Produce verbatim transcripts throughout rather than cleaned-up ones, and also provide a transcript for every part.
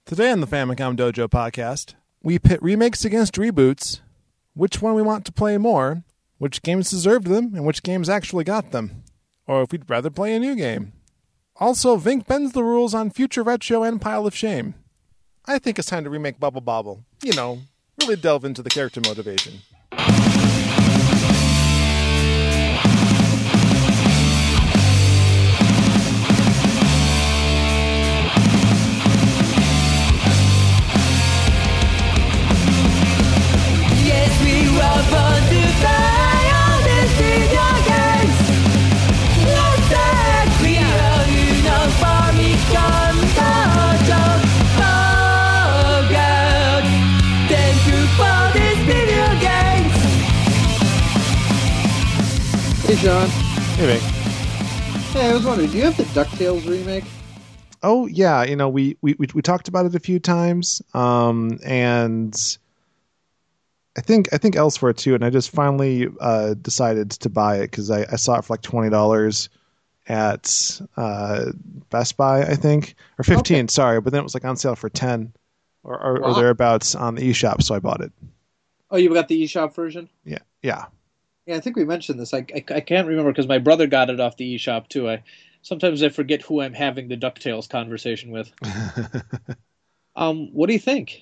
Today on the Famicom Dojo podcast, we pit remakes against reboots, which one we want to play more, which games deserved them, and which games actually got them, or if we'd rather play a new game. Also, Vink bends the rules on Future Retro and Pile of Shame. I think it's time to remake Bubble Bobble. You know, really delve into the character motivation. Hey, John. Hey, Vink. Hey, I was wondering, do you have the DuckTales remake? Oh, yeah. You know, we, we, we, we talked about it a few times, um, and I think I think elsewhere, too, and I just finally uh, decided to buy it because I, I saw it for like twenty dollars at uh, Best Buy, I think, or fifteen, okay. Sorry, but then it was like on sale for ten or, or, wow. or thereabouts on the eShop, so I bought it. Oh, you got the eShop version? Yeah, yeah. Yeah, I think we mentioned this. I, I, I can't remember because my brother got it off the eShop, too. I Sometimes I forget who I'm having the DuckTales conversation with. um, what do you think?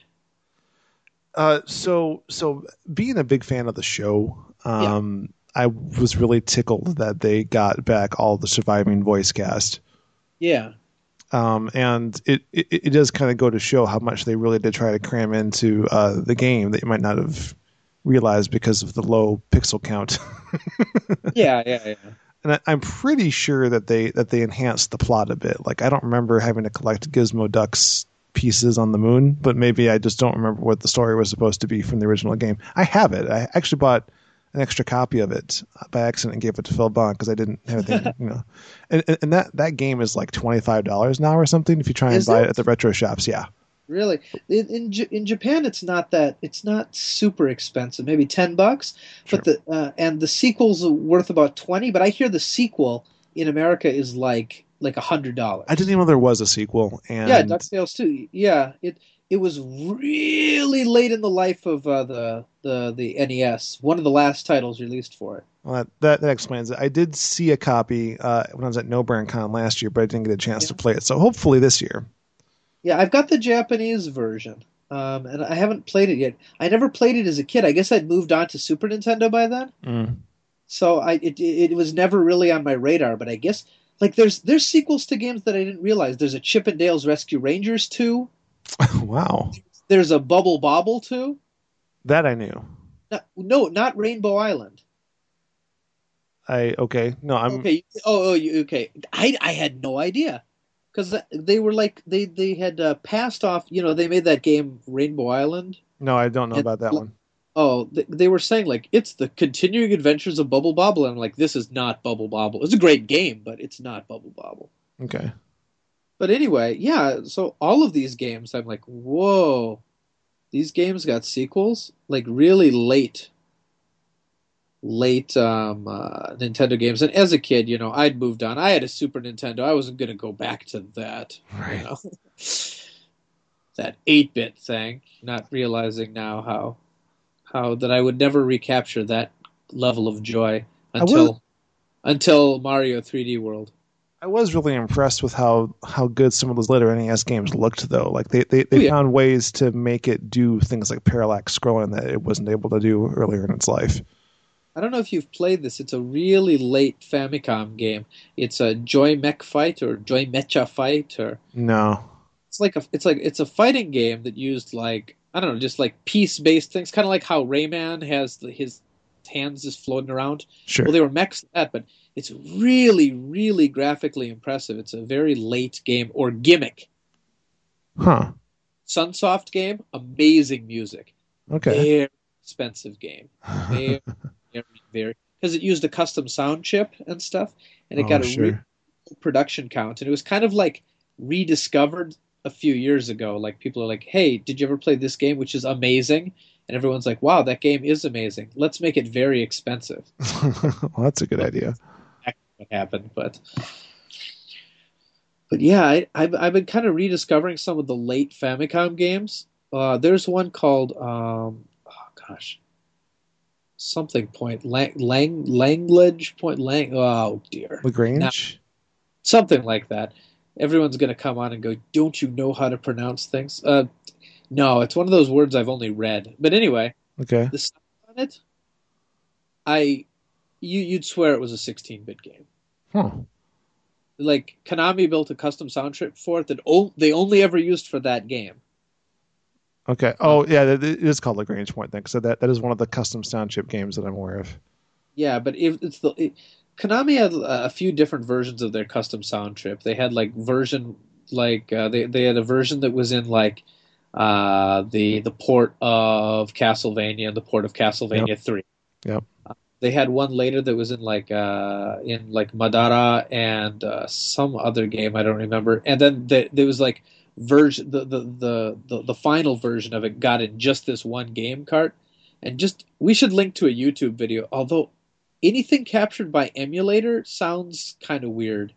Uh, so, so being a big fan of the show, um, yeah. I was really tickled that they got back all the surviving voice cast. Yeah. Um, and it, it, it does kind of go to show how much they really did try to cram into uh, the game that you might not have realized because of the low pixel count. yeah, yeah, yeah. And I, I'm pretty sure that they that they enhanced the plot a bit. Like, I don't remember having to collect Gizmo Duck's pieces on the moon, but maybe I just don't remember what the story was supposed to be from the original game. I have it. I actually bought an extra copy of it by accident and gave it to Phil Bond because I didn't have anything, you know. And, and that, that game is like twenty-five dollars now or something if you try and is buy it? it at the retro shops. Yeah. Really? In in, in Japan, it's not that it's not super expensive. Maybe ten bucks. Sure. But the uh, and the sequel's worth about twenty. But I hear the sequel in America is like like a hundred dollars. I didn't even know there was a sequel. And yeah, DuckTales too. Yeah, it it was really late in the life of uh, the the the N E S. One of the last titles released for it. Well, that, that, that explains it. I did see a copy uh, when I was at No Brand Con last year, but I didn't get a chance yeah. to play it. So hopefully this year. Yeah, I've got the Japanese version, um, and I haven't played it yet. I never played it as a kid. I guess I'd moved on to Super Nintendo by then, mm. so I it it was never really on my radar. But I guess like there's there's sequels to games that I didn't realize. There's a Chip and Dale's Rescue Rangers two. Wow. There's a Bubble Bobble two. That I knew. No, no, not Rainbow Island. I okay. No, I'm okay. Oh, oh, you, okay. I I had no idea. Because they were like they they had uh, passed off. You know, they made that game Rainbow Island. No, I don't know and, about that one. Oh, they, they were saying like it's the continuing adventures of Bubble Bobble, and I'm like, this is not Bubble Bobble. It's a great game, but it's not Bubble Bobble. Okay. But anyway, yeah. So all of these games, I'm like, whoa, these games got sequels like really late. late um, uh, Nintendo games. And as a kid, you know, I'd moved on. I had a Super Nintendo. I wasn't going to go back to that. Right. You know? That eight-bit thing. Not realizing now how how that I would never recapture that level of joy until until Mario three D World. I was really impressed with how, how good some of those later N E S games looked, though. Like they, they, they oh, yeah. found ways to make it do things like parallax scrolling that it wasn't able to do earlier in its life. I don't know if you've played this. It's a really late Famicom game. It's a Joy Mech Fight or Joy Mecha Fight or no. It's like a it's like it's a fighting game that used like I don't know, just like piece based things, kind of like how Rayman has the, his hands just floating around. Sure. Well, they were mechs like that, but it's really really graphically impressive. It's a very late game or gimmick. Huh. Sunsoft game, amazing music. Okay. Very expensive game. Very Very because it used a custom sound chip and stuff, and it oh, got a sure. re- production count, and it was kind of like rediscovered a few years ago. Like people are like, "Hey, did you ever play this game?" Which is amazing, and everyone's like, "Wow, that game is amazing. Let's make it very expensive." Well, that's a good idea. What happened, but But yeah, I, I've I've been kind of rediscovering some of the late Famicom games. Uh, there's one called um, oh gosh, something point lang lang language point lang. Oh dear, now Lagrange? something like that. Everyone's gonna come on and go, "Don't you know how to pronounce things?" Uh, no, it's one of those words I've only read. But anyway, Okay. the stuff on it, I you you'd swear it was a sixteen-bit game. Huh. Like Konami built a custom soundtrack for it that o- they only ever used for that game. Okay. Uh, Oh, yeah, it it is called Lagrange Point then. So that, that is one of the custom sound chip games that I'm aware of. yeah, but if it's the it, Konami had a a few different versions of their custom sound trip. They had like version like uh, they they had a version that was in like uh, the the port of Castlevania and the port of Yep. Castlevania three. Yep. They had one later that was in like uh, in like Madara and uh, some other game I don't remember. And then the, there was like version the, the the the the final version of it got in just this one game cart. And just we should link to a YouTube video. Although anything captured by emulator sounds kind of weird.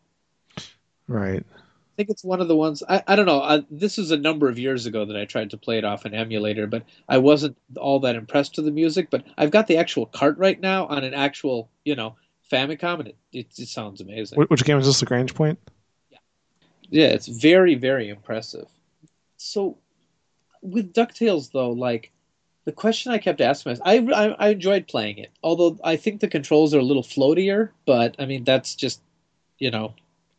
Right. I think it's one of the ones I, I don't know. Uh, this is a number of years ago that I tried to play it off an emulator, but I wasn't all that impressed with the music. But I've got the actual cart right now on an actual, you know, Famicom, and it it, it sounds amazing. Wh- Which game is this, Lagrange Point? Yeah, yeah, it's very very impressive. So with DuckTales though, like the question I kept asking myself, I, I I enjoyed playing it, although I think the controls are a little floatier. But I mean, that's just you know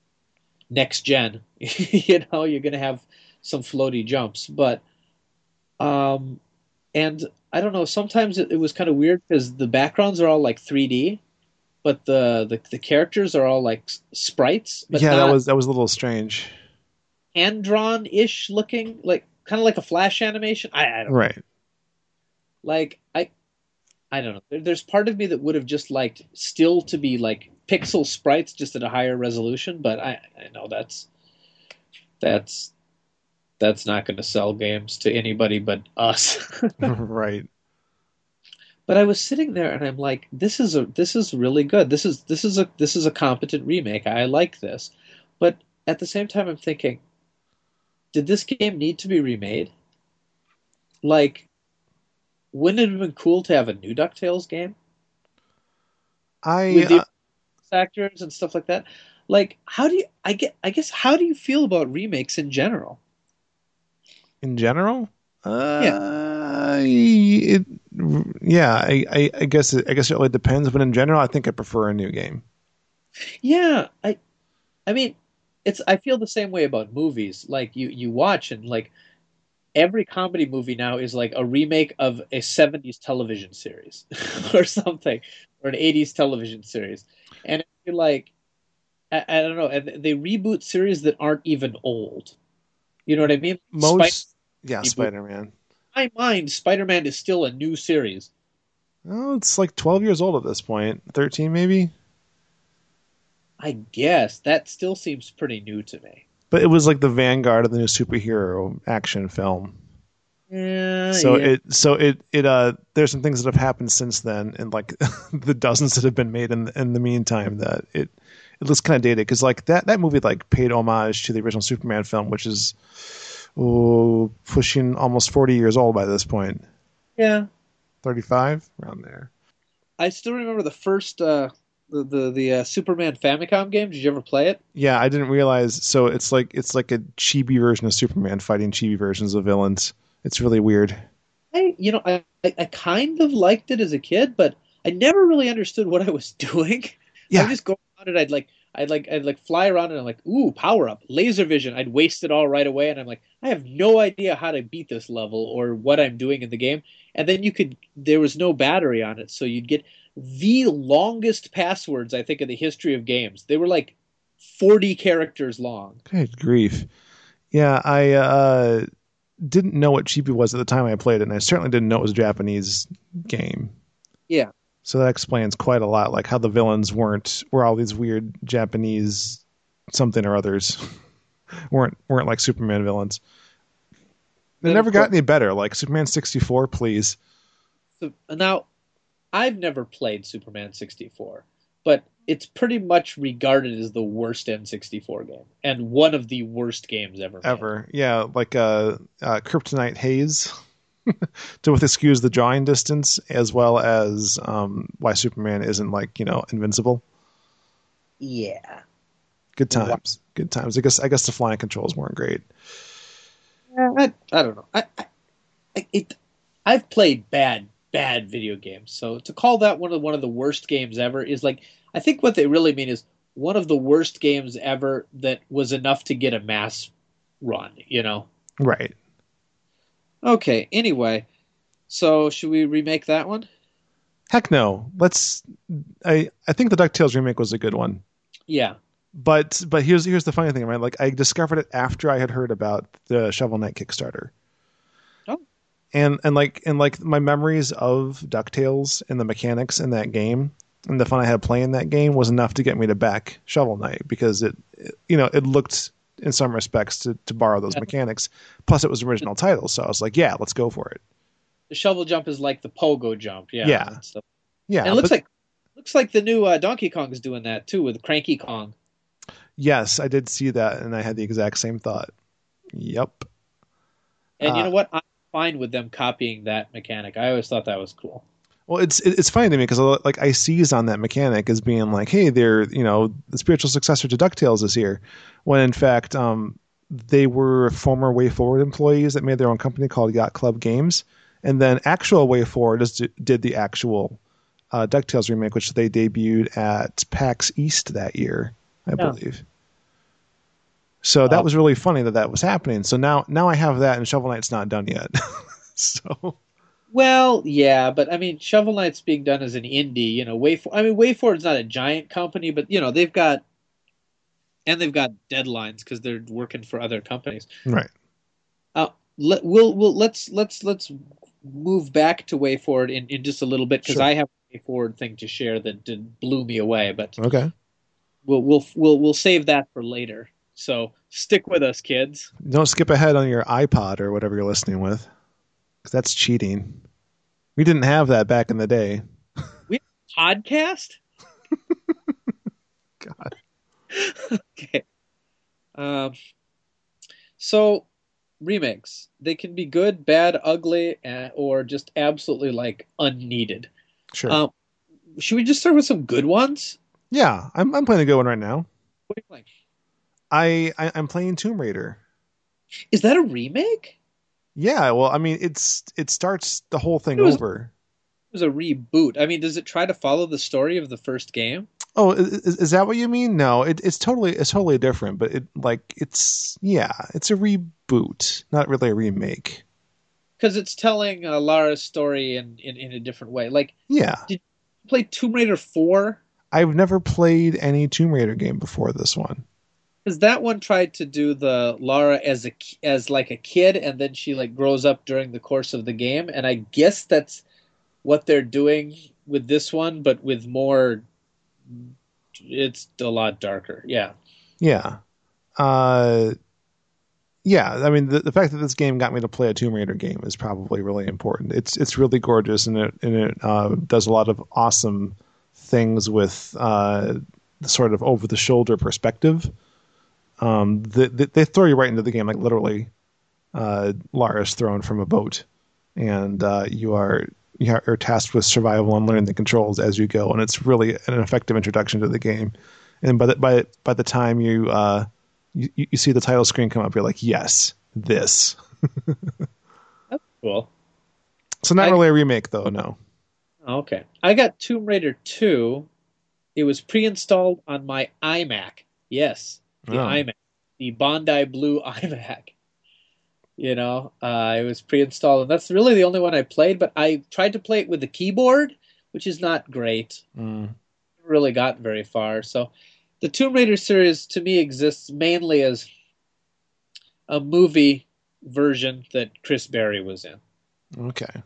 next gen. you know, you're gonna have some floaty jumps, but um, and I don't know. Sometimes it, it was kind of weird because the backgrounds are all like three D, but the the, the characters are all like s- sprites, but Yeah, that not was that was a little strange. hand drawn ish looking, like kind of like a flash animation. I, I don't know. Right. Like I I don't know. There, there's part of me that would have just liked still to be like pixel sprites just at a higher resolution, but I I know that's that's that's not going to sell games to anybody but us. Right. But I was sitting there and I'm like, this is a this is really good. This is this is a this is a competent remake. I like this. But at the same time I'm thinking, did this game need to be remade? Like, wouldn't it have been cool to have a new DuckTales game I with the uh, actors and stuff like that? Like, how do you I get I guess how do you feel about remakes in general? in general, Yeah. uh, it, yeah, I, I, I guess it, I guess it really depends. But in general, I think I prefer a new game. Yeah, I I mean, it's I feel the same way about movies. Like you you watch and like every comedy movie now is like a remake of a seventies television series or something, or an eighties television series. And you're like, I, I don't know, and they reboot series that aren't even old. You know what I mean? Spider Most, yeah, reboot. Spider Man. In my mind, Spider-Man is still a new series. Oh, it's like twelve years old at this point. thirteen maybe. I guess that still seems pretty new to me. But it was like the vanguard of the new superhero action film. Yeah, So yeah. it so it it uh there's some things that have happened since then, and like the dozens that have been made in in the meantime, that it it looks kind of dated, because like that that movie like paid homage to the original Superman film, which is oh, pushing almost forty years old by this point. Yeah. thirty-five around there. I still remember the first uh the the, the uh, Superman Famicom game. Did you ever play it? Yeah, I didn't realize. So it's like it's like a chibi version of Superman fighting chibi versions of villains. It's really weird. I, you know, I, I, I kind of liked it as a kid, but I never really understood what I was doing. I would Yeah, just go around and I'd like, I'd like, I'd like fly around and I'm like, ooh, power up, laser vision. I'd waste it all right away, and I'm like, I have no idea how to beat this level or what I'm doing in the game. And then you could, there was no battery on it, so you'd get the longest passwords I think in the history of games. They were like forty characters long. good grief. Yeah, I uh, didn't know what chibi was at the time I played it, and I certainly didn't know it was a Japanese game. Yeah. So that explains quite a lot, like how the villains weren't were all these weird Japanese something or others. weren't weren't like Superman villains. They Then of never got course, any better. Like Superman sixty-four, please. so now I've never played Superman sixty-four, but it's pretty much regarded as the worst N sixty-four game and one of the worst games ever. Ever, made. Yeah, like uh, uh, Kryptonite Haze, to with excuse the drawing distance, as well as um, why Superman isn't like you know invincible. Yeah, good times, good times. I guess I guess the flying controls weren't great. Yeah, I, I don't know. I, I it I've played bad bad video games, so to call that one of one of the worst games ever is like. I think what they really mean is one of the worst games ever that was enough to get a mass run, you know? Right. Okay, anyway. So should we remake that one? Heck no. Let's I I think the DuckTales remake was a good one. Yeah. But but here's here's the funny thing, right? Like I discovered it after I had heard about the Shovel Knight Kickstarter. Oh. And and like and like my memories of DuckTales and the mechanics in that game and the fun I had playing that game was enough to get me to back Shovel Knight because it, it you know, it looked in some respects to, to borrow those yeah. mechanics. Plus it was original title. So I was like, yeah, let's go for it. The shovel jump is like the pogo jump. Yeah. Yeah. Yeah. And it looks but, like, looks like the new uh, Donkey Kong is doing that too with Cranky Kong. Yes, I did see that. And I had the exact same thought. Yep. And uh, you know what? I'm fine with them copying that mechanic. I always thought that was cool. Well, it's it's funny to me because like I seized on that mechanic as being like, hey, they're you know the spiritual successor to DuckTales is here, when in fact um, they were former WayForward employees that made their own company called Yacht Club Games, and then actual WayForward is, did the actual uh, DuckTales remake, which they debuted at PAX East that year, I yeah. believe. So that uh, was really funny that that was happening. So now now I have that, and Shovel Knight's not done yet. so. Well, yeah, but I mean, Shovel Knight's being done as an indie, you know. WayForward, I mean, WayForward's not a giant company, but you know, they've got, and they've got deadlines because they're working for other companies. Right. Uh, let, we'll, we'll let's let's let's move back to WayForward in, in just a little bit because sure. I have a WayForward thing to share that did, blew me away. But okay, we'll we'll we'll we'll save that for later. So stick with us, kids. Don't skip ahead on your iPod or whatever you're listening with. Because that's cheating. We didn't have that back in the day. We have a podcast? God. Okay. Um, so, remakes. They can be good, bad, ugly, uh, or just absolutely, like, unneeded. Sure. Um, should we just start with some good ones? Yeah, I'm I'm playing a good one right now. What are you playing? I, I I'm playing Tomb Raider. Is that a remake? Yeah, well, I mean, it's it starts the whole thing it was, over. It was a reboot. I mean, does it try to follow the story of the first game? Oh, is, is that what you mean? No, it, it's totally it's totally different. But it like it's yeah, it's a reboot, not really a remake. Because it's telling uh, Lara's story in, in in a different way. Like, yeah, did you play Tomb Raider four? I've never played any Tomb Raider game before this one. Because that one tried to do the Lara as a as like a kid, and then she like grows up during the course of the game, and I guess that's what they're doing with this one, but with more. It's a lot darker, yeah. Yeah, uh, yeah. I mean, the, the fact that this game got me to play a Tomb Raider game is probably really important. It's it's really gorgeous, and it and it uh, does a lot of awesome things with uh, the sort of over the shoulder perspective. Um, the, the, they throw you right into the game, like literally, uh, Lara's thrown from a boat, and uh, you are you are tasked with survival and learning the controls as you go, and it's really an effective introduction to the game. And by the by, by the time you uh, you, you see the title screen come up, you're like, yes, this. That's cool. So not I, really a remake, though. No. Okay, I got Tomb Raider two. It was pre-installed on my iMac. Yes. The oh. iMac, the Bondi Blue iMac. You know, uh, it was pre-installed, and that's really the only one I played. But I tried to play it with the keyboard, which is not great. Mm. Never really got very far. So, the Tomb Raider series to me exists mainly as a movie version that Chris Berry was in. Okay.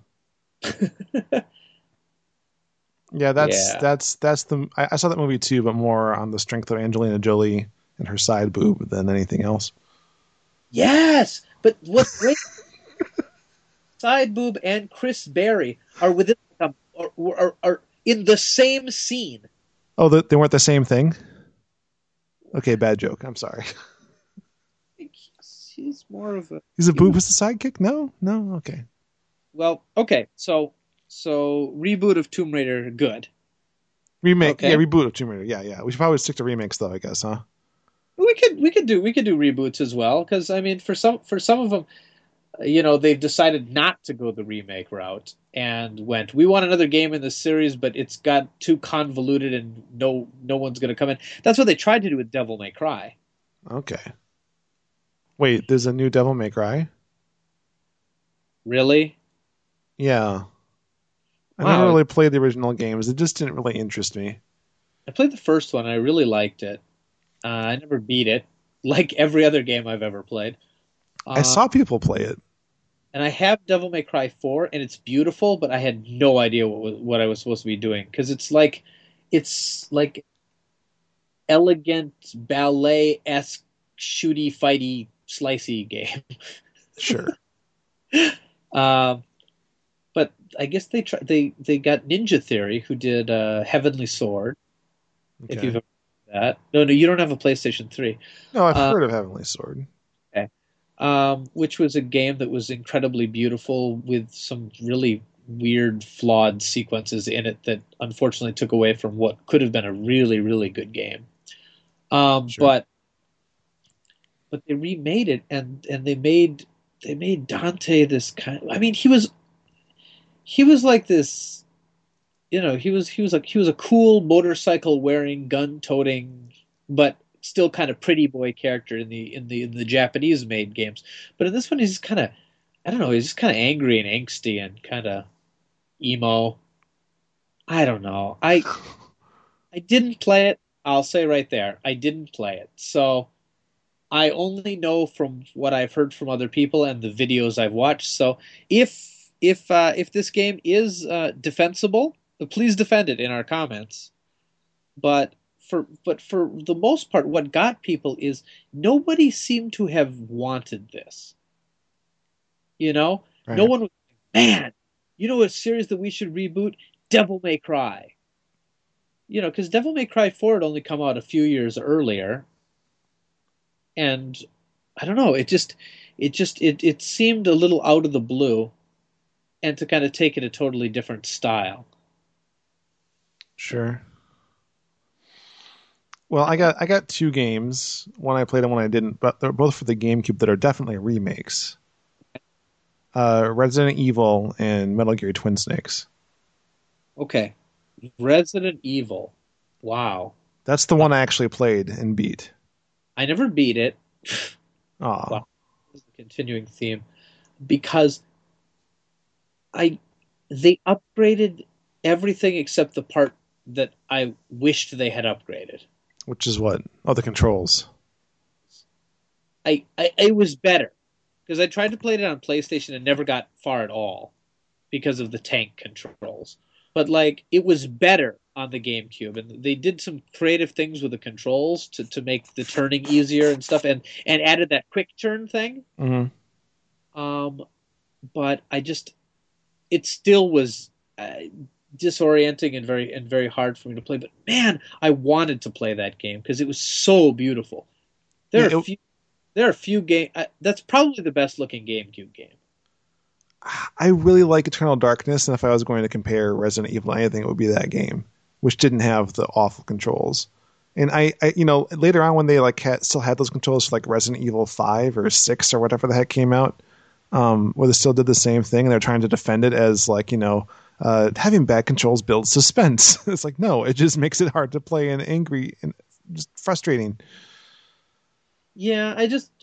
yeah, that's yeah. that's that's the. I, I saw that movie too, but more on the strength of Angelina Jolie and her side boob than anything else. Yes, but what's great, side boob and Chris Berry are within um, are, are, are in the same scene. Oh, the, they weren't the same thing. Okay, bad joke. I'm sorry. He's, he's more of a. He's a He boob was, with the sidekick. No, no. Okay. well, okay. So so reboot of Tomb Raider, good. Remake. Yeah, Okay. reboot of Tomb Raider. Yeah, yeah. We should probably stick to remakes though. I guess, huh? We could we could do we could do reboots as well because I mean for some for some of them you know they've decided not to go the remake route and went we want another game in the series but it's got too convoluted and no no one's going to come in. That's what they tried to do with Devil May Cry. Okay. Wait, there's a new Devil May Cry. Really? Yeah. I never Wow. really played the original games. It just didn't really interest me. I played the first one. I really liked it. Uh, I never beat it, like every other game I've ever played. I Uh, saw people play it. and I have Devil May Cry four, and it's beautiful, but I had no idea what was, what I was supposed to be doing because it's like it's like elegant ballet esque shooty fighty slicey game. Sure. um, but I guess they try, they they got Ninja Theory who did uh, Heavenly Sword. If you've Okay. ever heard of that, no, no, you don't have a PlayStation three. No, I've Uh, heard of Heavenly Sword. okay. Um, which was a game that was incredibly beautiful with some really weird, flawed sequences in it that unfortunately took away from what could have been a really, really good game. Um, Sure. but but they remade it and and they made they made Dante this kind of, I mean he was he was like this you know he was he was like he was a cool motorcycle wearing gun toting but still kind of pretty boy character in the in the in the Japanese made games. But in this one he's just kind of I don't know, he's just kind of angry and angsty and kind of emo. I don't know. I I didn't play it. I'll say right there, I didn't play it. So I only know from what I've heard from other people and the videos I've watched. So if if uh, if this game is uh, defensible, please defend it in our comments. But for but for the most part, what got people is nobody seemed to have wanted this. You know, no Right. one was man. You know, a series that we should reboot, Devil May Cry. You know, because Devil May Cry four had only come out a few years earlier, and I don't know. It just, it just, it it seemed a little out of the blue, and to kind of take it a totally different style. Sure. Well, I got I got two games. One I played and one I didn't, but they're both for the GameCube that are definitely remakes. Uh, Resident Evil and Metal Gear Twin Snakes. Okay, Resident Evil. Wow, That's the uh, one I actually played and beat. I never beat it. Aw. Wow, this is a continuing theme because I they upgraded everything except the part that I wished they had upgraded. Which is what? Oh, the controls. I, I it was better because I tried to play it on PlayStation and never got far at all because of the tank controls. But like it was better on the GameCube, and they did some creative things with the controls to, to make the turning easier and stuff, and and added that quick turn thing. Hmm. Um, but I just it still was uh, disorienting and very and very hard for me to play. But man, I wanted to play that game because it was so beautiful. There Yeah, are it, few there are a few game. Uh, that's probably the best looking GameCube game. I really like Eternal Darkness, and if I was going to compare Resident Evil to anything, it would be that game, which didn't have the awful controls. And I, I you know, later on when they like had, still had those controls for like Resident Evil five or six or whatever the heck came out, um, where they still did the same thing, and they're trying to defend it as like you know, uh, having bad controls builds suspense. It's like no, it just makes it hard to play and angry and just frustrating. Yeah, I just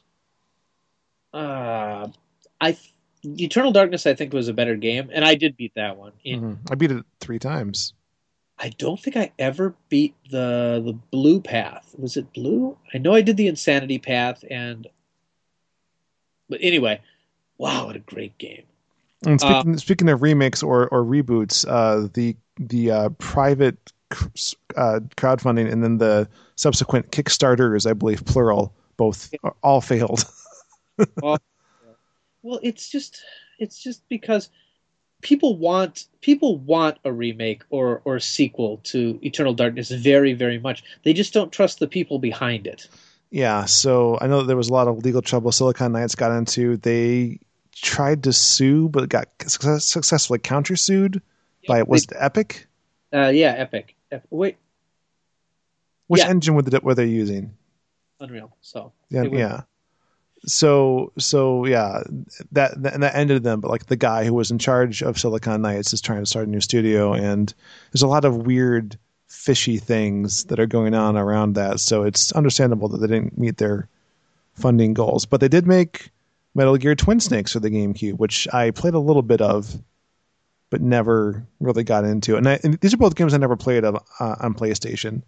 uh, I Eternal Darkness I think was a better game, and I did beat that one. And Hmm. I beat it three times. I don't think I ever beat the the Blue Path. Was it Blue? I know I did the Insanity Path, and but anyway, wow, what a great game. And Uh, speaking speaking of remakes or or reboots, uh, the the uh, private uh, crowdfunding and then the subsequent Kickstarters, I believe plural, both all failed. well, well, it's just it's just because people want people want a remake or or a sequel to Eternal Darkness very, very much. They just don't trust the people behind it. Yeah, so I know that there was a lot of legal trouble Silicon Knights got into. They tried to sue, but got success, successfully countersued by, was it Epic? Uh, yeah, Epic. Ep- Wait. Which yeah. engine were they, were they using? Unreal. So yeah, yeah. So so yeah, that and that ended them. But like the guy who was in charge of Silicon Knights is trying to start a new studio, and there's a lot of weird, fishy things that are going on around that. So it's understandable that they didn't meet their funding goals. But they did make Metal Gear Twin Snakes for the GameCube, which I played a little bit of, but never really got into. And, I, and these are both games I never played of, uh, on PlayStation.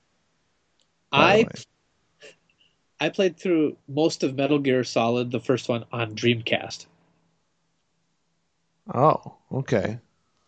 I I played through most of Metal Gear Solid, the first one, on Dreamcast. Oh, okay.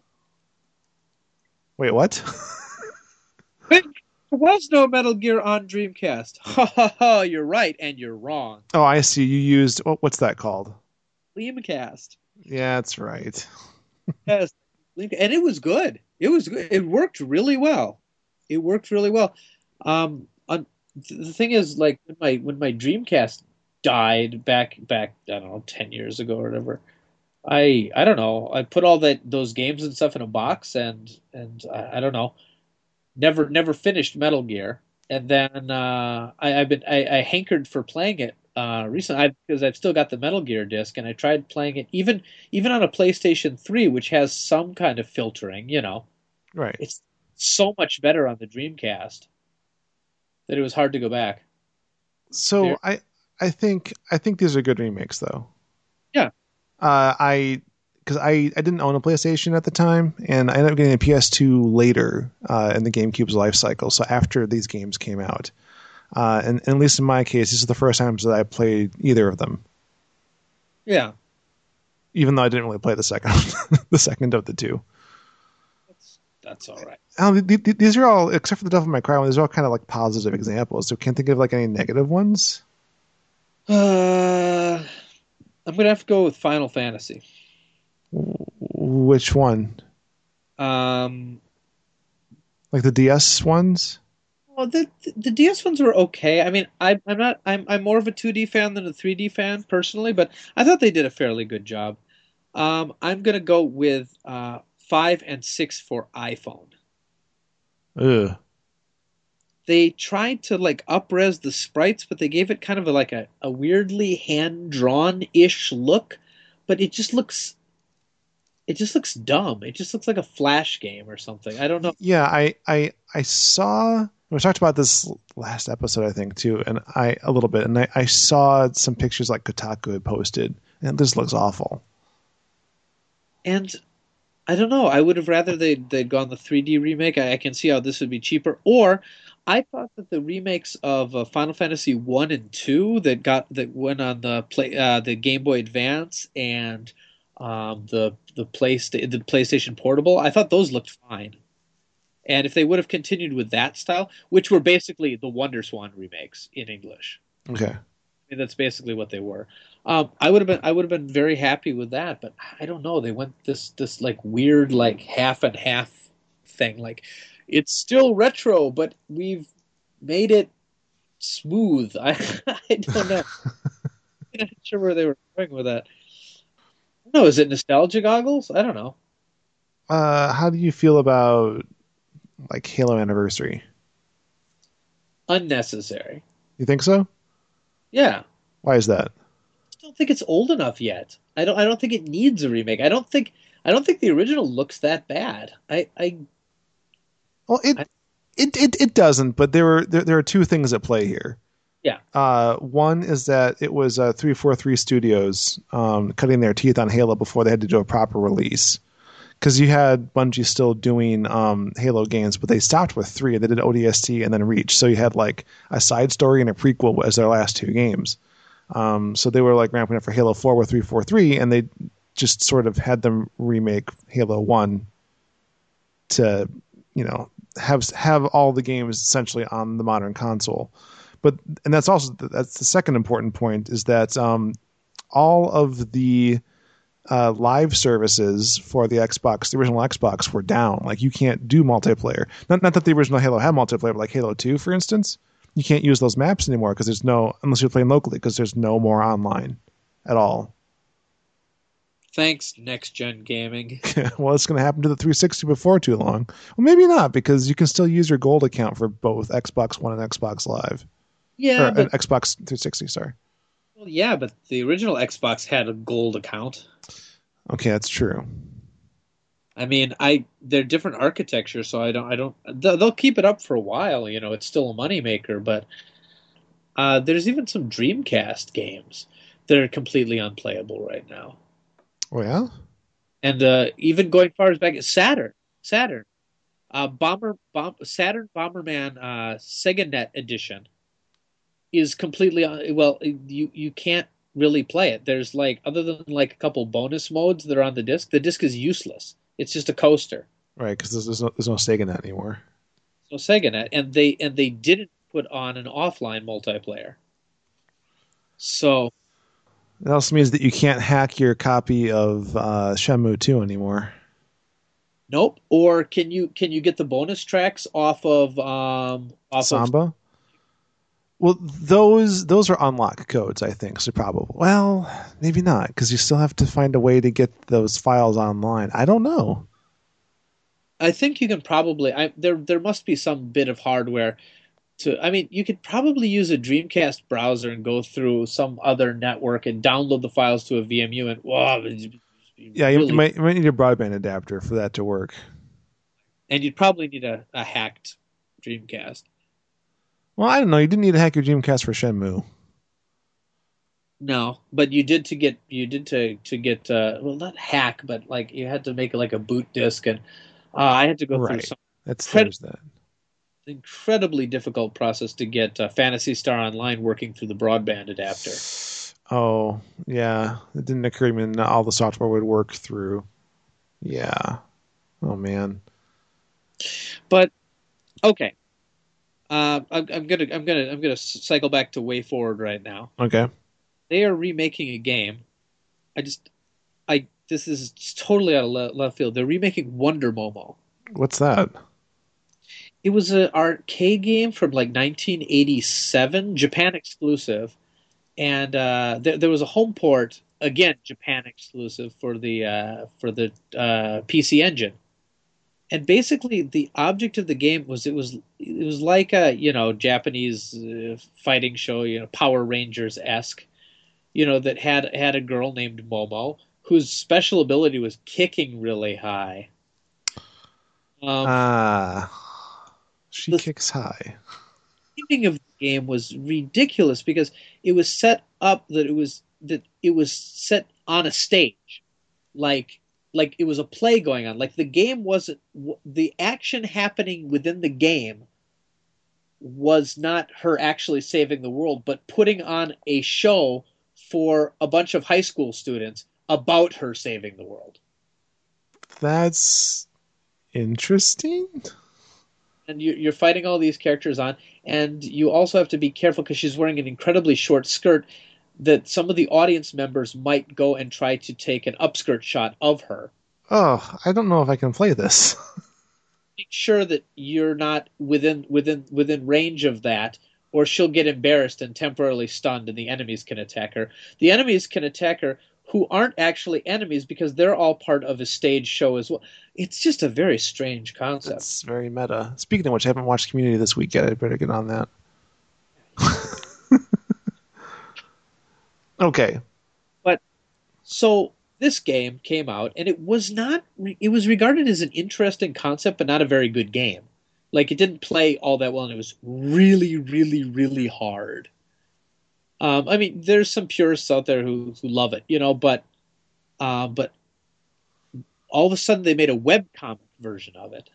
Wait, what? There was no Metal Gear on Dreamcast. Ha ha ha! You're right, and you're wrong. Oh, I see. You used what, what's that called? Dreamcast. Yeah, that's right. Yes, and it was good. It was good. It worked really well. It worked really well. Um, on, the thing is, like when my when my Dreamcast died back back I don't know ten years ago or whatever. I I don't know. I put all that those games and stuff in a box and and I, I don't know. Never never finished Metal Gear, and then uh, I, I've been I, I hankered for playing it uh, recently because I've still got the Metal Gear disc, and I tried playing it even even on a PlayStation three, which has some kind of filtering. You know, right? It's so much better on the Dreamcast that it was hard to go back. So There. I I think I think these are good remakes, though. Yeah. Uh, I because I, I didn't own a PlayStation at the time, and I ended up getting a P S two later uh, in the GameCube's life cycle. So after these games came out, uh, and, and at least in my case, this is the first times that I played either of them. Yeah. Even though I didn't really play the second, the second of the two. That's that's all right. Um, these are all, except for the Devil May Cry one, these are all kind of like positive examples. So can't think of like any negative ones. Uh, I'm gonna have to go with Final Fantasy. Which one? Um, like the D S ones? Well, the the D S ones were okay. I mean, I, I'm not. I'm I'm more of a two D fan than a three D fan personally, but I thought they did a fairly good job. Um, I'm gonna go with uh, five and six for iPhone. Ugh. They tried to like up-res the sprites, but they gave it kind of a, like a, a weirdly hand-drawn-ish look. But it just looks, it just looks dumb. It just looks like a Flash game or something. I don't know. Yeah, I I I saw. We talked about this last episode, I think, too, and I a little bit, and I, I saw some pictures like Kotaku had posted, and this looks awful. And I don't know. I would have rather they they'd gone the three D remake. I, I can see how this would be cheaper. Or I thought that the remakes of uh, Final Fantasy one and two that got that went on the play uh, the Game Boy Advance and um, the the Playsta- the PlayStation Portable, I thought those looked fine. And if they would have continued with that style, which were basically the Wonder Swan remakes in English, okay, I mean, that's basically what they were. Um, I would have been I would have been very happy with that, but I don't know. They went this this like weird like half and half thing. Like it's still retro, but we've made it smooth. I I don't know. I'm not sure where they were going with that. I don't know. Is it nostalgia goggles? I don't know. Uh, how do you feel about like Halo Anniversary? Unnecessary. You think so? Yeah. Why is that? I don't think it's old enough yet. I don't. I don't think it needs a remake. I don't think. I don't think the original looks that bad. I. I well, it, I, it it it doesn't. But there were there, there are two things at play here. Yeah. Uh, one is that it was uh, three forty-three Studios um, cutting their teeth on Halo before they had to do a proper release. Because you had Bungie still doing um, Halo games, but they stopped with three. They did O D S T and then Reach. So you had like a side story and a prequel as their last two games. Um, so they were like ramping up for Halo four with three forty-three, and they just sort of had them remake Halo one to, you know, have have all the games essentially on the modern console. But and that's also that's the second important point is that um, all of the uh, live services for the Xbox, the original Xbox, were down. Like you can't do multiplayer. Not not that the original Halo had multiplayer, but like Halo two, for instance, you can't use those maps anymore because there's no unless you're playing locally because there's no more online at all. Thanks, next gen gaming. Well, it's going to happen to the three sixty before too long. Well, maybe not because you can still use your gold account for both Xbox One and Xbox Live. Yeah, or, but, uh, Xbox three sixty. Sorry. Well, yeah, but the original Xbox had a gold account. Okay, that's true. I mean, I they're different architecture, so I don't I don't they'll keep it up for a while. You know, it's still a moneymaker, but uh, there's even some Dreamcast games that are completely unplayable right now. Oh yeah, and uh, even going far as back as Saturn, Saturn, uh, Bomber, Bom- Saturn Bomberman uh, SegaNet edition is completely uh, well. You you can't really play it. There's like other than like a couple bonus modes that are on the disc. The disc is useless. It's just a coaster. Right, because there's, there's no there's no SegaNet anymore. No SegaNet, and they and they didn't put on an offline multiplayer. So. It also means that you can't hack your copy of uh, Shenmue two anymore. Nope. Or can you can you get the bonus tracks off of um, off Samba? Of... Well, those those are unlock codes, I think. So probably. Well, maybe not because you still have to find a way to get those files online. I don't know. I think you can probably. I, there there must be some bit of hardware. To, I mean, you could probably use a Dreamcast browser and go through some other network and download the files to a V M U and wow. Yeah, really... you, might, you might need a broadband adapter for that to work. And you'd probably need a, a hacked Dreamcast. Well, I don't know. You didn't need to hack your Dreamcast for Shenmue. No, but you did to get you did to to get uh, well, not hack, but like you had to make like a boot disk, and uh, I had to go right. through some. That's there's that. Incredibly difficult process to get uh, Phantasy Star Online working through the broadband adapter. Oh, yeah. It didn't occur to me that all the software would work through. Yeah. Oh, man. But okay. Uh, I'm, I'm gonna I'm gonna I'm gonna cycle back to Way Forward right now. Okay. They are remaking a game. I just I this is totally out of le- left field. They're remaking Wonder Momo. What's that? It was an arcade game from like nineteen eighty-seven, Japan exclusive, and uh, there, there was a home port, again Japan exclusive for the uh, for the uh, P C Engine. And basically, the object of the game was it was it was like a you know Japanese uh, fighting show, you know Power Rangers esque, you know that had had a girl named Momo whose special ability was kicking really high. Um, ah. She the kicks high. The beginning of the game was ridiculous because it was set up that it was that it was set on a stage, like like it was a play going on. Like the game wasn't the action happening within the game was not her actually saving the world, but putting on a show for a bunch of high school students about her saving the world. That's interesting. And you're fighting all these characters on, and you also have to be careful because she's wearing an incredibly short skirt that some of the audience members might go and try to take an upskirt shot of her. Oh, I don't know if I can play this. Make sure that you're not within within within range of that, or she'll get embarrassed and temporarily stunned, and the enemies can attack her. The enemies can attack her who aren't actually enemies because they're all part of a stage show as well. It's just a very strange concept. It's very meta. Speaking of which, I haven't watched Community this week yet. I better get on that. Okay. But so this game came out, and it was not. It was regarded as an interesting concept, but not a very good game. Like it didn't play all that well, and it was really, really, really hard. Um, I mean, there's some purists out there who, who love it, you know, but uh, but all of a sudden they made a webcomic version of it.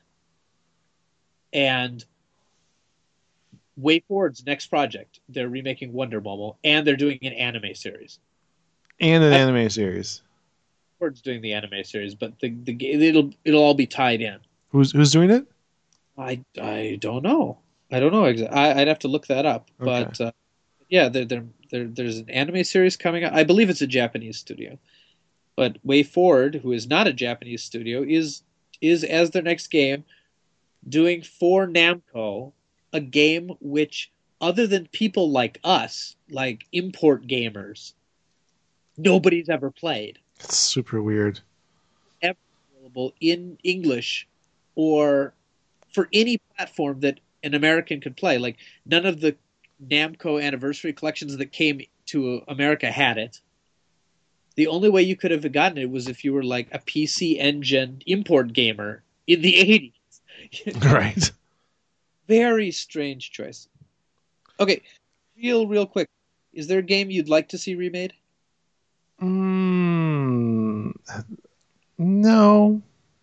And Way Forward's next project, they're remaking Wonder Momo, and they're doing an anime series. And an That's, anime series. Forward's doing the anime series, but the the it'll it'll all be tied in. Who's who's doing it? I I don't know. I don't know exactly. I'd have to look that up, okay. but. Uh, Yeah, there, there, there, there's an anime series coming out. I believe it's a Japanese studio, But WayForward, who is not a Japanese studio, is is as their next game doing for Namco a game which, other than people like us, like import gamers, nobody's ever played. It's super weird. Ever available in English or for any platform that an American could play. Like none of the Namco anniversary collections that came to America had it. The only way you could have gotten it was if you were like a P C Engine import gamer in the eighties. Right. Very strange choice. Okay, real, real quick. Is there a game you'd like to see remade? Mm, no.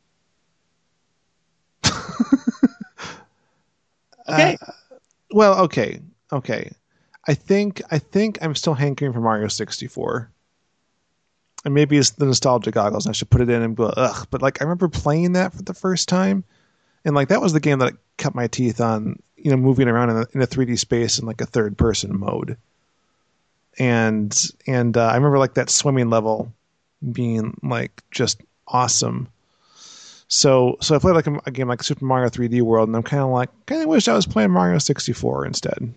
Okay. Uh, well, okay, okay. I think I think I'm still hankering for Mario sixty-four. And maybe it's the nostalgia goggles. I should put it in and go, ugh. But like, I remember playing that for the first time, and like that was the game that I cut my teeth on. You know, moving around in a, in a three D space in like a third person mode. And and uh, I remember like that swimming level being like just awesome. So so I played like a, a game like Super Mario three D World, and I'm kind of like, kind of wish I was playing Mario sixty-four instead.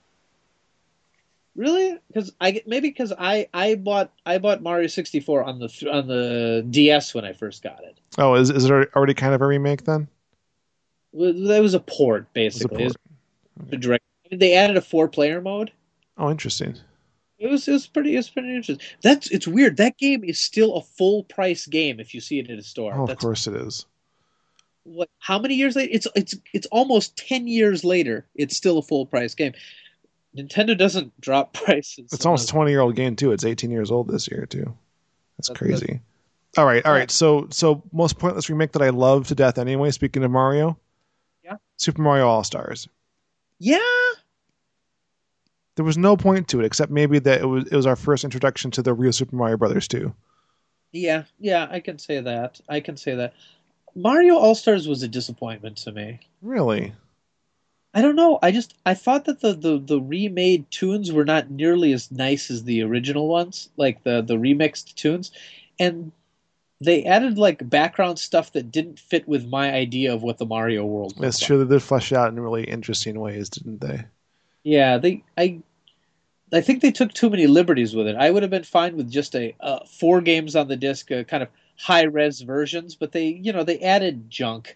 Really? Because I maybe because I, I bought I bought Mario sixty-four on the on the D S when I first got it. Oh, is is it already kind of a remake then? Well, that was a port basically. It was a port. It was direct. I mean, they added a four player mode. Oh, interesting. It was it was pretty it was pretty interesting. That's it's weird. That game is still a full price game if you see it in a store. Oh, of That's, course it is. What? How many years later? It's it's it's almost ten years later. It's still a full price game. Nintendo doesn't drop prices. It's almost a twenty year old game too. It's eighteen years old this year too. That's, That's crazy. Good. All right, all right. So so most pointless remake that I love to death anyway. Speaking of Mario, yeah, Super Mario All Stars. Yeah. There was no point to it except maybe that it was it was our first introduction to the real Super Mario Brothers two. Yeah, yeah, I can say that. I can say that. Mario All Stars was a disappointment to me. Really? I don't know. I just I thought that the, the, the remade tunes were not nearly as nice as the original ones, like the, the remixed tunes, and they added like background stuff that didn't fit with my idea of what the Mario world was. That's like. true. They did flesh it out in really interesting ways, didn't they? Yeah, they I I think they took too many liberties with it. I would have been fine with just a uh, four games on the disc, uh, kind of high res versions, but they you know they added junk.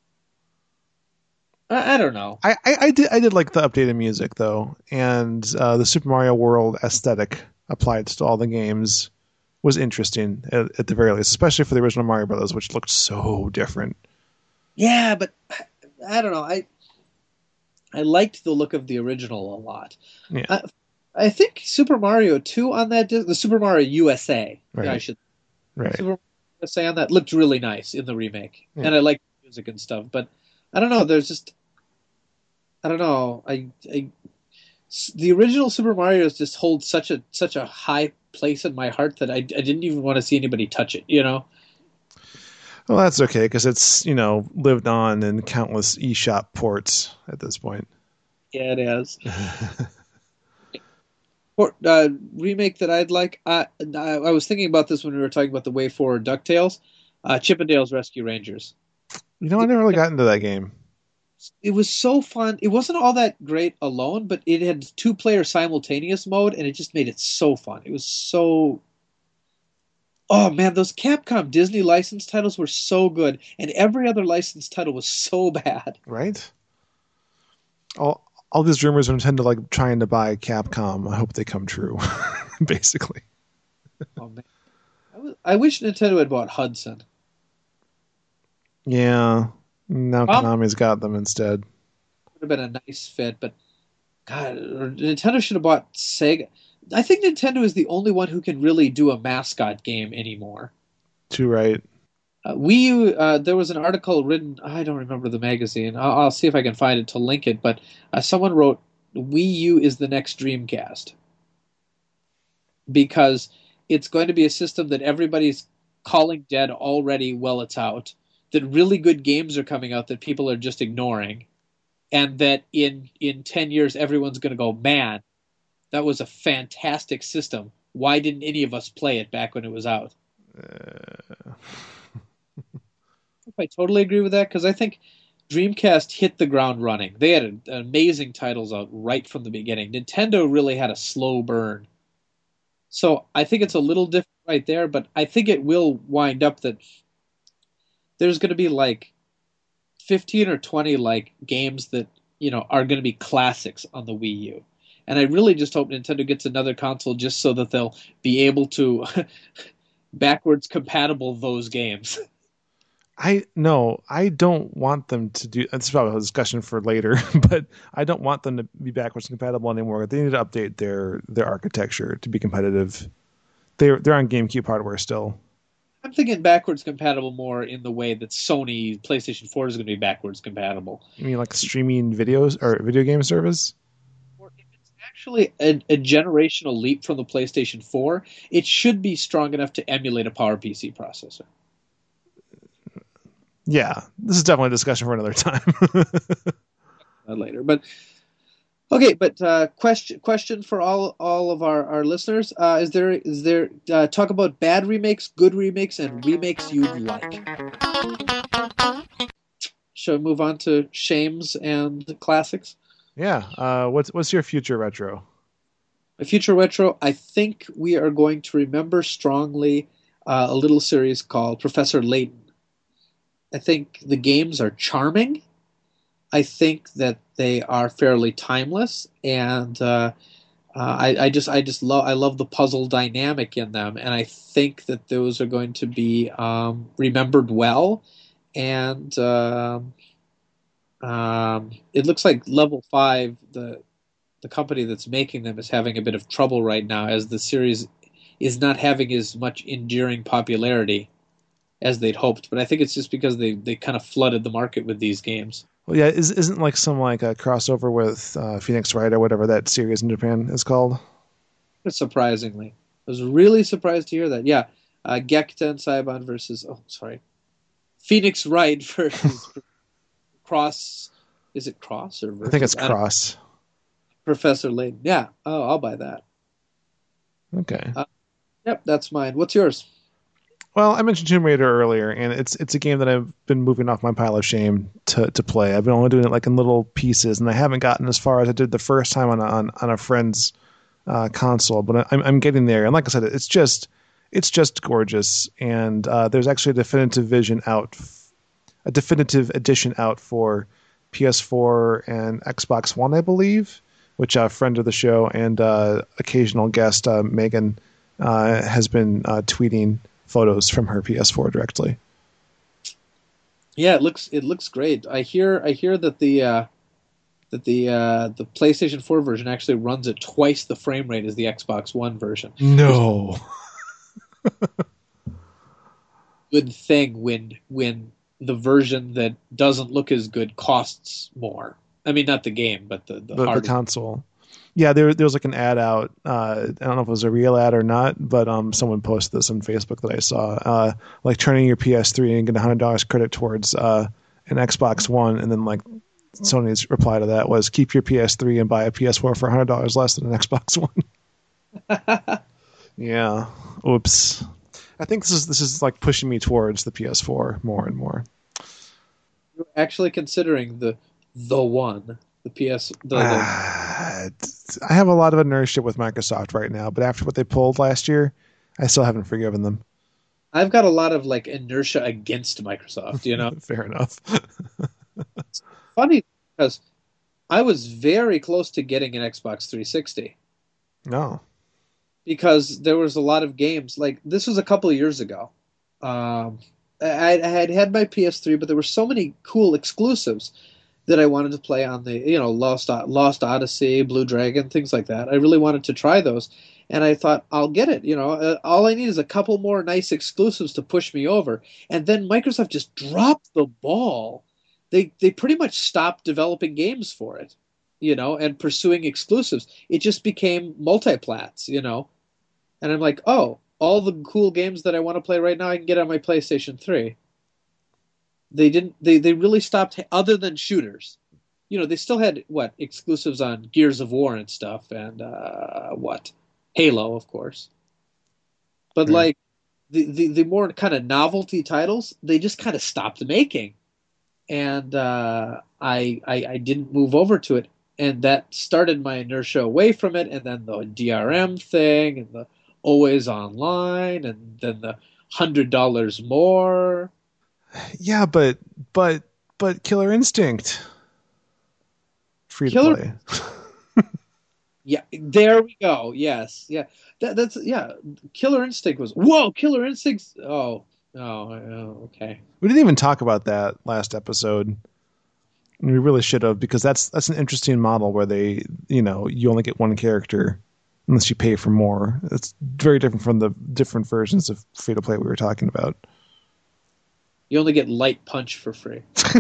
I, I don't know. I, I, I did I did like the updated music though, and uh, the Super Mario World aesthetic applied to all the games was interesting at, at the very least, especially for the original Mario Brothers, which looked so different. Yeah, but I don't know. I I liked the look of the original a lot. Yeah. I, I think Super Mario two on that disc, the Super Mario U S A, right. I should right. Super Mario U S A on that looked really nice in the remake, yeah. and I liked the music and stuff. But I don't know. There's just I don't know. I, I the original Super Mario just holds such a such a high place in my heart that I, I didn't even want to see anybody touch it. You know. Well, that's okay because it's you know lived on in countless eShop ports at this point. Yeah, it is. Port, uh, remake that I'd like. Uh, I, I was thinking about this when we were talking about the WayForward DuckTales. Uh, Chippendales Rescue Rangers. You know, I never really got into that game. It was so fun. It wasn't all that great alone, but it had two-player simultaneous mode, and it just made it so fun. It was so... Oh, man, those Capcom Disney licensed titles were so good, and every other licensed title was so bad. Right? All, all these rumors of Nintendo like trying to buy Capcom, I hope they come true, basically. Oh, man. I, was, I wish Nintendo had bought Hudson. Yeah. Now um, Konami's got them instead. Would have been a nice fit, but God, Nintendo should have bought Sega. I think Nintendo is the only one who can really do a mascot game anymore. Too right. Uh, Wii U, uh, there was an article written, I don't remember the magazine. I'll, I'll see if I can find it to link it, but uh, someone wrote, Wii U is the next Dreamcast. Because it's going to be a system that everybody's calling dead already while it's out. That really good games are coming out that people are just ignoring, and that in in ten years everyone's going to go, man, that was a fantastic system. Why didn't any of us play it back when it was out? Uh... I totally agree with that because I think Dreamcast hit the ground running. They had a, amazing titles out right from the beginning. Nintendo really had a slow burn. So I think it's a little different right there, but I think it will wind up that there's going to be like fifteen or twenty like games that, you know, are going to be classics on the Wii U. And I really just hope Nintendo gets another console just so that they'll be able to backwards compatible those games. I no, I don't want them to do. It's probably a discussion for later, but I don't want them to be backwards compatible anymore. They need to update their their architecture to be competitive. They're they're on GameCube hardware still. I'm thinking backwards compatible more in the way that Sony PlayStation four is going to be backwards compatible. You mean like streaming videos or video game service? Or if it's actually a, a generational leap from the PlayStation four, it should be strong enough to emulate a PowerPC processor. Yeah, this is definitely a discussion for another time. Later, but okay. But uh, question question for all all of our, our listeners: uh, Is there is there uh, talk about bad remakes, good remakes, and remakes you'd like? Shall we move on to shames and classics? Yeah. Uh, what's what's your future retro? A future retro. I think we are going to remember strongly uh, a little series called Professor Layton. I think the games are charming. I think that they are fairly timeless, and uh, uh, I, I just I just love I love the puzzle dynamic in them, and I think that those are going to be um, remembered well. And uh, um, it looks like Level Five, the the company that's making them, is having a bit of trouble right now, as the series is not having as much enduring popularity as they'd hoped, but I think it's just because they, they kind of flooded the market with these games. Well, yeah, is, isn't like some like a crossover with uh, Phoenix Wright or whatever that series in Japan is called? Surprisingly, I was really surprised to hear that. Yeah, uh, Gekta and Saiban versus oh sorry, Phoenix Wright versus Cross. Is it Cross or versus? I think it's Cross. Professor Layton. Yeah. Oh, I'll buy that. Okay. Uh, yep, that's mine. What's yours? Well, I mentioned Tomb Raider earlier, and it's it's a game that I've been moving off my pile of shame to, to play. I've been only doing it like in little pieces, and I haven't gotten as far as I did the first time on a, on, on a friend's uh, console. But I'm I'm getting there, and like I said, it's just it's just gorgeous. And uh, there's actually a definitive vision out, a definitive edition out for P S four and Xbox One, I believe, which a friend of the show and uh, occasional guest uh, Megan uh, has been uh, tweeting photos from her P S four directly. Yeah, it looks it looks great. I hear I hear that the uh, that the uh, the PlayStation four version actually runs at twice the frame rate as the Xbox One version. No. Good thing when when the version that doesn't look as good costs more. I mean, not the game, but the the, the, the console. Yeah, there, there was like an ad out. Uh, I don't know if it was a real ad or not, but um, someone posted this on Facebook that I saw. Uh, like turning your P S three and getting one hundred dollars credit towards uh, an Xbox One, and then like Sony's reply to that was keep your P S three and buy a P S four for one hundred dollars less than an Xbox One. Yeah. Oops. I think this is this is like pushing me towards the P S four more and more. You're actually considering the the one. The P S. The, the... Uh, I have a lot of inertia with Microsoft right now, but after what they pulled last year, I still haven't forgiven them. I've got a lot of like inertia against Microsoft. You know, fair enough. It's funny because I was very close to getting an Xbox three sixty. No, because there was a lot of games like this was a couple of years ago. Um, I, I had had my P S three, but there were so many cool exclusives that I wanted to play on the, you know, Lost Lost Odyssey, Blue Dragon, things like that. I really wanted to try those, and I thought I'll get it. You know, uh, all I need is a couple more nice exclusives to push me over, and then Microsoft just dropped the ball. They they pretty much stopped developing games for it, you know, and pursuing exclusives. It just became multiplats, you know, and I'm like, oh, all the cool games that I want to play right now, I can get on my PlayStation three. They didn't. They, they really stopped. Other than shooters, you know, they still had what exclusives on Gears of War and stuff, and uh, what Halo, of course. But mm. like the, the, the more kind of novelty titles, they just kind of stopped making. And uh, I, I I didn't move over to it. And that started my inertia away from it. And then the D R M thing and the always online and then the one hundred dollars more. Yeah, but but but Killer Instinct free Killer, to play. yeah, there we go. Yes, yeah, that, that's yeah. Killer Instinct was whoa. Killer Instinct. Oh, oh, oh, okay. We didn't even talk about that last episode. And we really should have, because that's that's an interesting model where they, you know, you only get one character unless you pay for more. It's very different from the different versions of free to play we were talking about. You only get Light Punch for free.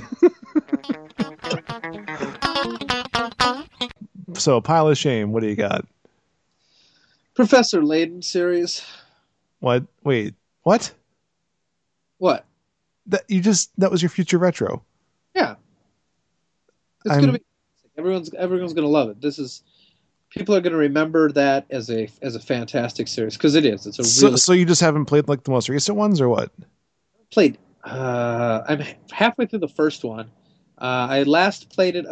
So, pile of shame. What do you got? Professor Layton series. What? Wait. What? What? That you just that was your future retro. Yeah. It's I'm, gonna be everyone's everyone's gonna love it. This is people are gonna remember that as a as a fantastic series because it is. It's a so, really so you just haven't played like the most recent ones, or what? played. Uh, I'm halfway through the first one. Uh, I last played it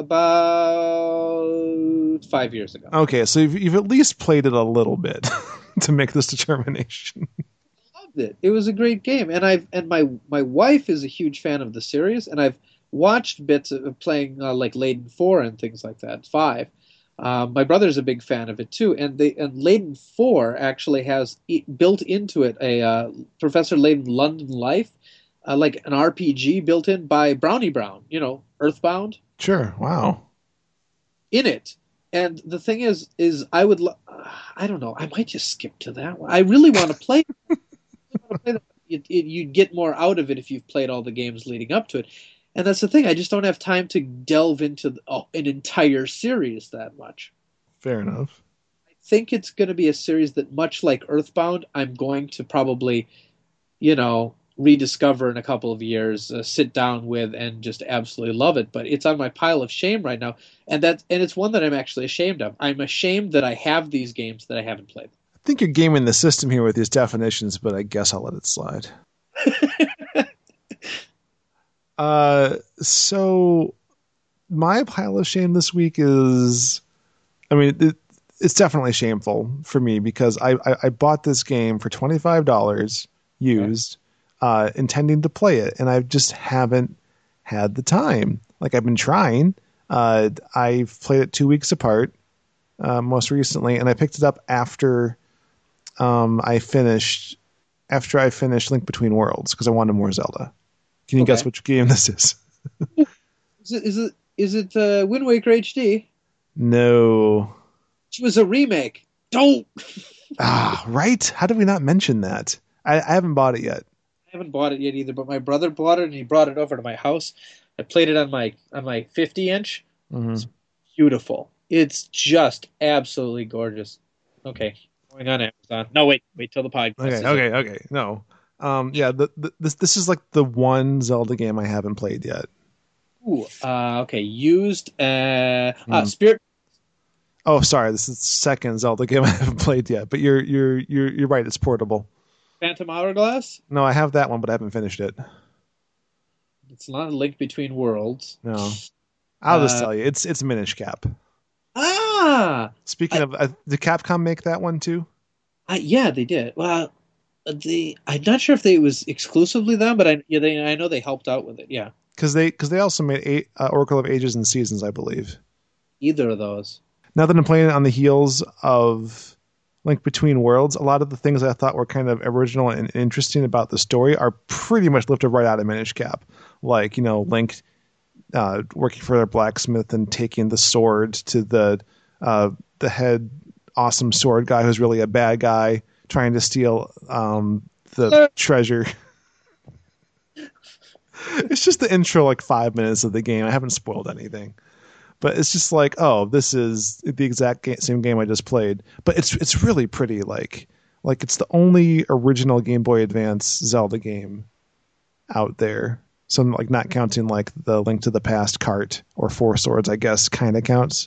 about five years ago. Okay, so you've, you've at least played it a little bit to make this determination. Loved it. It was a great game, and I've and my my wife is a huge fan of the series, and I've watched bits of playing uh, like Layton four and things like that. Five. Um, my brother's a big fan of it too, and they and Layton four actually has e- built into it a uh, Professor Layton London Life. Uh, like an R P G built in by Brownie Brown, you know, Earthbound. Sure. Wow. In it, and the thing is, is I would, lo- uh, I don't know, I might just skip to that one. I really want to play. It, it, you'd get more out of it if you've played all the games leading up to it, and that's the thing. I just don't have time to delve into the, oh, an entire series that much. Fair enough. I think it's going to be a series that, much like Earthbound, I'm going to probably, you know. rediscover in a couple of years, uh, sit down with, and just absolutely love it. But it's on my pile of shame right now, and that and it's one that I'm actually ashamed of. I'm ashamed that I have these games that I haven't played. I think you're gaming the system here with these definitions, but I guess I'll let it slide. uh, so my pile of shame this week is, I mean, it, it's definitely shameful for me because I, I, I bought this game for twenty-five dollars used. Okay. Uh, intending to play it, and I just haven't had the time. Like I've been trying. Uh, I've played it two weeks apart, uh, most recently, and I picked it up after um, I finished after I finished Link Between Worlds because I wanted more Zelda. Can you okay. guess which game this is? is it is it is it uh, Wind Waker H D? No. It was a remake. Don't. ah, right. How did we not mention that? I, I haven't bought it yet. I haven't bought it yet either, but my brother bought it and he brought it over to my house. I played it on my on my fifty inch. Mm-hmm. It's beautiful. It's just absolutely gorgeous. Okay, going on Amazon. No, wait, wait till the podcast. Okay, okay, over. okay. No, um, yeah. The, the, this this is like the one Zelda game I haven't played yet. Ooh, uh, okay. Used uh, mm. uh, Spirit. Oh, sorry. This is the second Zelda game I haven't played yet. But you're you're you're you're right. It's portable. Phantom Hourglass? No, I have that one, but I haven't finished it. It's not a Link Between Worlds. No. I'll uh, just tell you. It's it's Minish Cap. Ah! Speaking I, of, uh, did Capcom make that one too? Uh, yeah, they did. Well, the I'm not sure if they it was exclusively them, but I yeah, they I know they helped out with it. Yeah. Because they because they also made eight, uh, Oracle of Ages and Seasons, I believe. Either of those. Now that I'm playing it on the heels of Link Between Worlds, a lot of the things I thought were kind of original and interesting about the story are pretty much lifted right out of Minish Cap. Like, you know, Link uh, working for their blacksmith and taking the sword to the uh, the head awesome sword guy who's really a bad guy trying to steal um, the treasure. It's just the intro, like five minutes of the game. I haven't spoiled anything. But it's just like, oh, this is the exact game, same game I just played. But it's it's really pretty. Like like it's the only original Game Boy Advance Zelda game out there. So like not counting like the Link to the Past cart or Four Swords, I guess, kind of counts.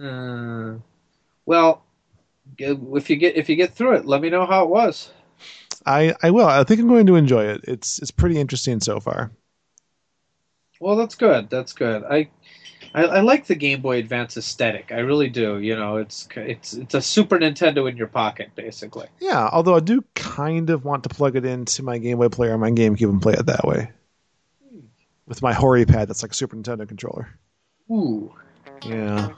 Uh, well, if you get if you get through it, let me know how it was. I, I will. I think I'm going to enjoy it. It's it's pretty interesting so far. Well, that's good. That's good. I, I I like the Game Boy Advance aesthetic. I really do. You know, it's it's it's a Super Nintendo in your pocket, basically. Yeah, although I do kind of want to plug it into my Game Boy player on my GameCube and play it that way. Hmm. With my Hori pad that's like a Super Nintendo controller. Ooh. Yeah.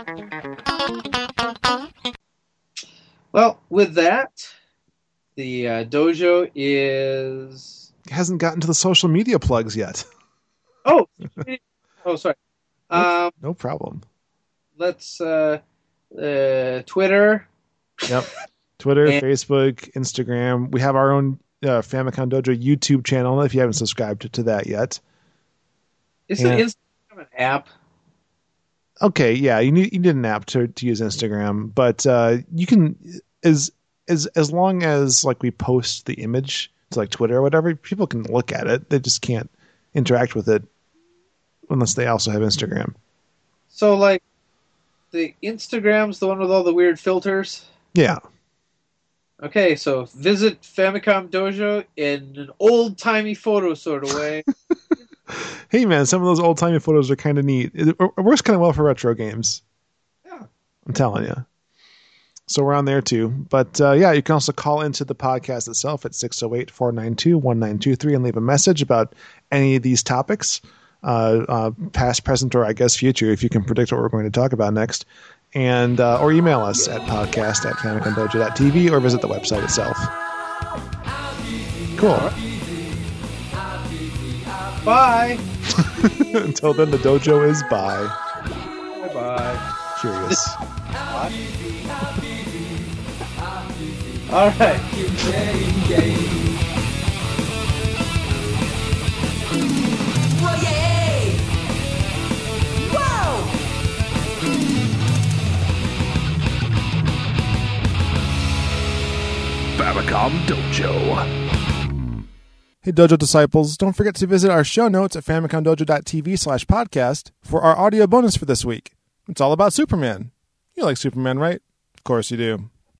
Well, with that, the uh, dojo is... It hasn't gotten to the social media plugs yet. Oh, oh, sorry. Um, no problem. Let's, uh, uh, Twitter. Yep. Twitter, and- Facebook, Instagram. We have our own uh, Famicom Dojo YouTube channel if you haven't subscribed to that yet. Isn't and- Instagram an app? Okay, yeah, you need you need an app to, to use Instagram, but uh, you can as as as long as like we post the image to like Twitter or whatever, people can look at it. They just can't interact with it unless they also have Instagram. So like the Instagram's the one with all the weird filters? Yeah. Okay, so visit Famicom Dojo in an old-timey photo sort of way. Hey man, some of those old timey photos are kind of neat. It, it works kind of well for retro games. Yeah, I'm telling you. So we're on there too. But uh, yeah, you can also call into the podcast itself at six oh eight, four nine two, one nine two three and leave a message about any of these topics, uh, uh, past, present, or I guess future, if you can predict what we're going to talk about next. And uh, or email us at podcast at famicom dojo dot t v or visit the website itself. Cool. Bye. Until then, the dojo is bye. Bye-bye. Curious. All right. Whoa, yay! Whoa! Famicom Dojo. Hey Dojo Disciples, don't forget to visit our show notes at famicom dojo dot t v slash podcast for our audio bonus for this week. It's all about Superman. You like Superman, right? Of course you do.